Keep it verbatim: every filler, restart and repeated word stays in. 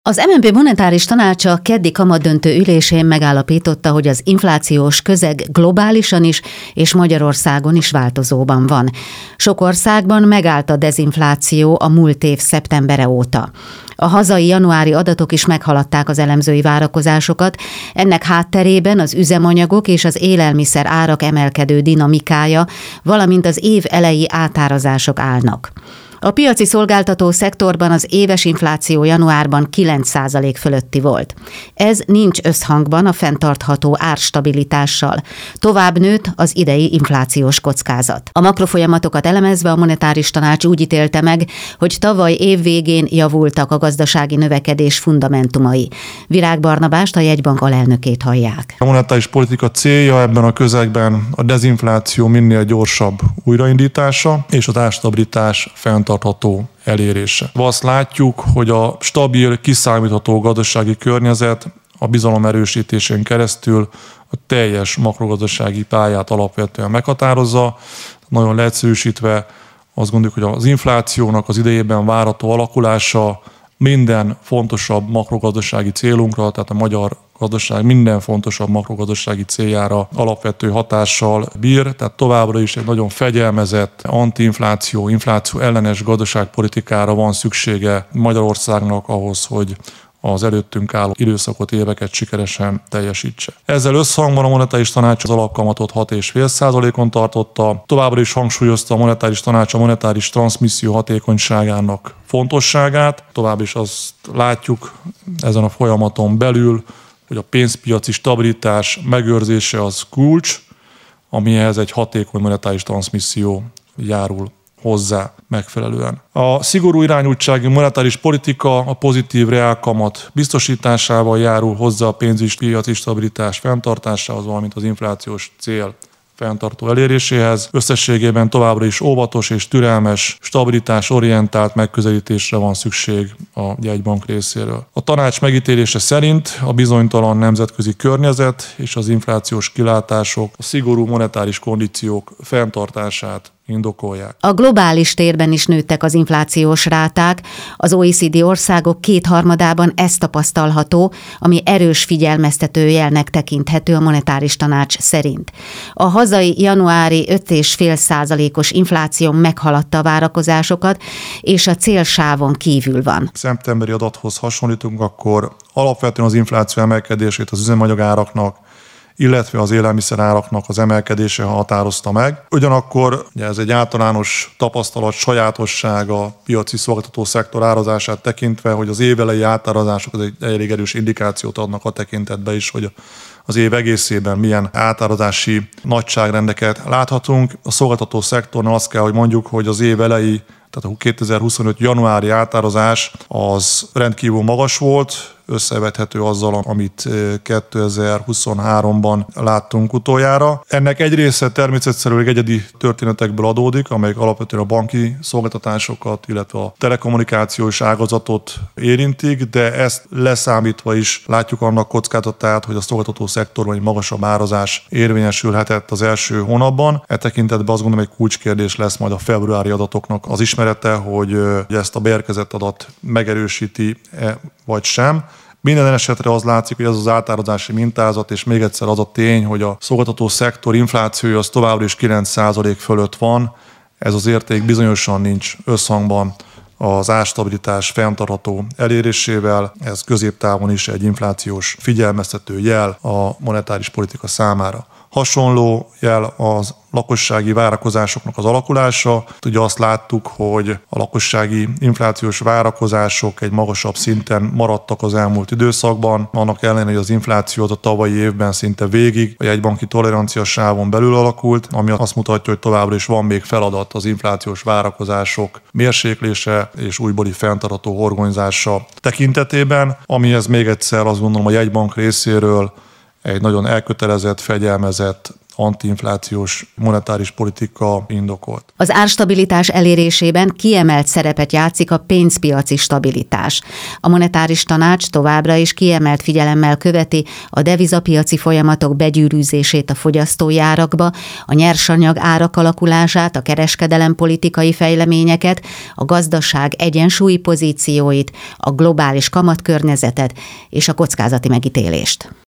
Az em en pé monetáris tanácsa keddi kamatdöntő ülésén megállapította, hogy az inflációs közeg globálisan is és Magyarországon is változóban van. Sok országban megállt a dezinfláció a múlt év szeptembere óta. A hazai januári adatok is meghaladták az elemzői várakozásokat, ennek hátterében az üzemanyagok és az élelmiszer árak emelkedő dinamikája, valamint az év eleji átárazások állnak. A piaci szolgáltató szektorban az éves infláció januárban kilenc százalék fölötti volt. Ez nincs összhangban a fenntartható árstabilitással. Tovább nőtt az idei inflációs kockázat. A makrofolyamatokat elemezve a monetáris tanács úgy ítélte meg, hogy tavaly év végén javultak a gazdasági növekedés fundamentumai. Virág Barnabást, a jegybank alelnökét hallják. A monetáris politika célja ebben a közegben a dezinfláció minél gyorsabb újraindítása és az árstabilitás fenntartható tartható elérése. Azt látjuk, hogy a stabil, kiszámítható gazdasági környezet a bizalom erősítésén keresztül a teljes makrogazdasági pályát alapvetően meghatározza. Nagyon leegyszerűsítve azt gondoljuk, hogy az inflációnak az idejében várható alakulása minden fontosabb makrogazdasági célunkra, tehát a magyar gazdaság minden fontosabb makrogazdasági céljára alapvető hatással bír, tehát továbbra is egy nagyon fegyelmezett antiinfláció, infláció ellenes gazdaságpolitikára van szüksége Magyarországnak ahhoz, hogy az előttünk álló időszakot, éveket sikeresen teljesítse. Ezzel összhangban a monetáris tanács az alapkamatot hat egész öt százalékon tartotta, továbbra is hangsúlyozta a monetáris tanács a monetáris transzmisszió hatékonyságának fontosságát. Tovább is azt látjuk ezen a folyamaton belül, hogy a pénzpiaci stabilitás megőrzése az kulcs, amihez egy hatékony monetáris transzmisszió járul hozzá megfelelően. A szigorú irányultsági monetáris politika a pozitív reálkamat biztosításával járul hozzá a pénzügyi piaci stabilitás fenntartásához, valamint az inflációs cél fenntartó eléréséhez. Összességében továbbra is óvatos és türelmes, stabilitás-orientált megközelítésre van szükség a jegybank részéről. A tanács megítélése szerint a bizonytalan nemzetközi környezet és az inflációs kilátások a szigorú monetáris kondíciók fenntartását indokolják. A globális térben is nőttek az inflációs ráták, az o e cé dé országok kétharmadában ez tapasztalható, ami erős figyelmeztető jelnek tekinthető a monetáris tanács szerint. A hazai januári öt egész öt százalékos infláció meghaladta a várakozásokat, és a célsávon kívül van. Szeptemberi adathoz hasonlítunk, akkor alapvetően az infláció emelkedését az üzemanyagáraknak, illetve az élelmiszeráraknak az emelkedése határozta meg. Ugyanakkor ugye ez egy általános tapasztalat, sajátosság a piaci szolgáltató szektor árazását tekintve, hogy az évelei átárazások az egy elég erős indikációt adnak a tekintetben is, hogy az év egészében milyen átárazási nagyságrendeket láthatunk. A szolgáltató szektornál azt kell, hogy mondjuk, hogy az év elejé, tehát a kétezer-huszonöt januári átárazás az rendkívül magas volt, összevethető azzal, amit kétezer-huszonháromban láttunk utoljára. Ennek egy része természetszerűleg egyedi történetekből adódik, amelyek alapvetően a banki szolgáltatásokat, illetve a telekommunikációs ágazatot érintik, de ezt leszámítva is látjuk annak kockázatát, hogy a szolgáltató szektorban egy magasabb árazás érvényesülhetett az első hónapban. E tekintetben azt gondolom, egy kulcskérdés lesz majd a februári adatoknak az ismerete, hogy ezt a beérkezett adat megerősíti-e vagy sem. Minden esetre az látszik, hogy ez az átárazási mintázat, és még egyszer az a tény, hogy a szolgáltató szektor inflációja az továbbra is kilenc százalék fölött van. Ez az érték bizonyosan nincs összhangban az árstabilitás fenntartható elérésével. Ez középtávon is egy inflációs figyelmeztető jel a monetáris politika számára. Hasonló jel az lakossági várakozásoknak az alakulása. Ugye azt láttuk, hogy a lakossági inflációs várakozások egy magasabb szinten maradtak az elmúlt időszakban. Annak ellenére, hogy az infláció az a tavalyi évben szinte végig a jegybanki tolerancia sávon belül alakult, ami azt mutatja, hogy továbbra is van még feladat az inflációs várakozások mérséklése és újbóli fenntartható horgonyzása tekintetében, amihez még egyszer azt gondolom a jegybank részéről egy nagyon elkötelezett, fegyelmezett antiinflációs monetáris politika indokolt. Az árstabilitás elérésében kiemelt szerepet játszik a pénzpiaci stabilitás. A monetáris tanács továbbra is kiemelt figyelemmel követi a devizapiaci folyamatok begyűrűzését a fogyasztói árakba, a nyersanyag árak alakulását, a kereskedelempolitikai fejleményeket, a gazdaság egyensúlyi pozícióit, a globális kamatkörnyezetet és a kockázati megítélést.